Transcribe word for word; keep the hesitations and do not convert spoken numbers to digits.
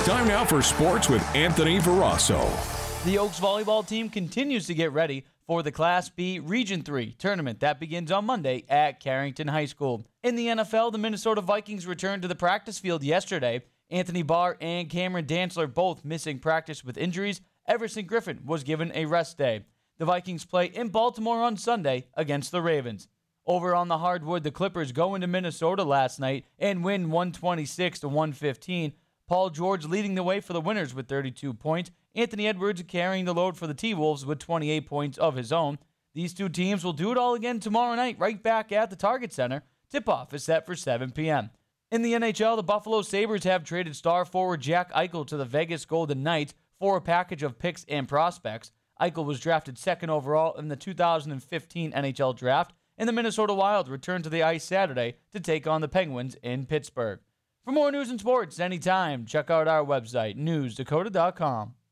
Time now for sports with Anthony Verasso. The Oaks volleyball team continues to get ready for the Class B Region three tournament that begins on Monday at Carrington High School. In the N F L, the Minnesota Vikings returned to the practice field yesterday. Anthony Barr and Cameron Dantzler both missing practice with injuries. Everson Griffin was given a rest day. The Vikings play in Baltimore on Sunday against the Ravens. Over on the hardwood, the Clippers go into Minnesota last night and win one twenty-six to one fifteen. Paul George leading the way for the winners with thirty-two points. Anthony Edwards carrying the load for the T-Wolves with twenty-eight points of his own. These two teams will do it all again tomorrow night right back at the Target Center. Tip-off is set for seven p.m. In the N H L, the Buffalo Sabres have traded star forward Jack Eichel to the Vegas Golden Knights for a package of picks and prospects. Eichel was drafted second overall in the two thousand fifteen N H L Draft, and the Minnesota Wild returned to the ice Saturday to take on the Penguins in Pittsburgh. For more news and sports anytime, check out our website, news dakota dot com.